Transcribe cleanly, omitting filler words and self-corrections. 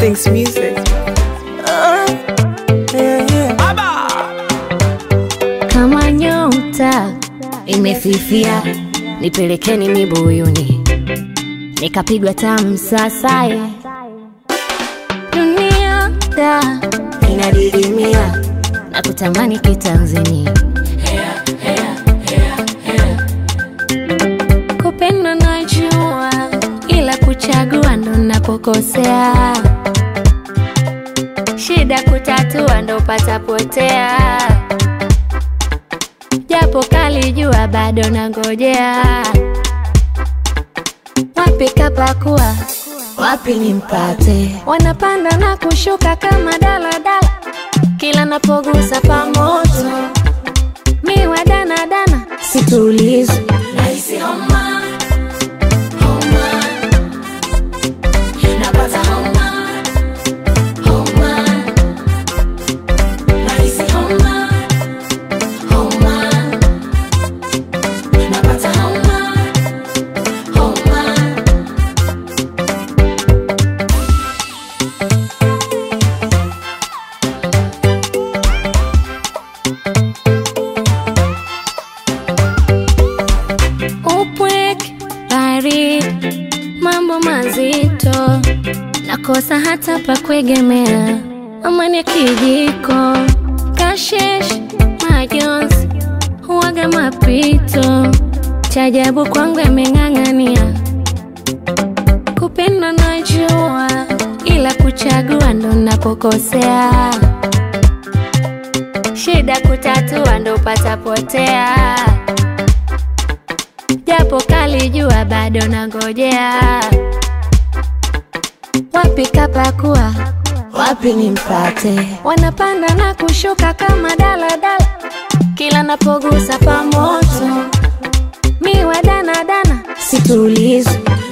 Thanks music. Kama nyota imefifia, nipelekeni mibuyuni, nikapigwa tamu sasaye. Dunia da inadidimia, na kutamani kitanzania. Kupenda najua, ila kuchagua ndo napokosea. Shida kutatua ndo patapotea. Japo kalijua bado nangojea. Wapi kapakua, wapi nimpate? Wanapanda na kushuka kama daladala, kila napogusa pamoto miwa dana dana, situlizi nahisi homa, homa, napata homa, homa, nahisi homa, homa, napata homa, homa. Upweke, baridi, mambo mazito, nakosa hata pa kuegemea. Amani ya kijiko, kashesh, majonzi, huwaga mapito. Chajabu kwangu yameng'ang'ania. Kupenda najua, ila kuchagua ndo napokosea. Shida kutatua ndo patapotea. Japo kalijua bado nangojea. Wapi kapakua, wapi nimpate? Wanapanda na kushuka kama daladala, kila napogusa pamoto miwa dana dana, situlizi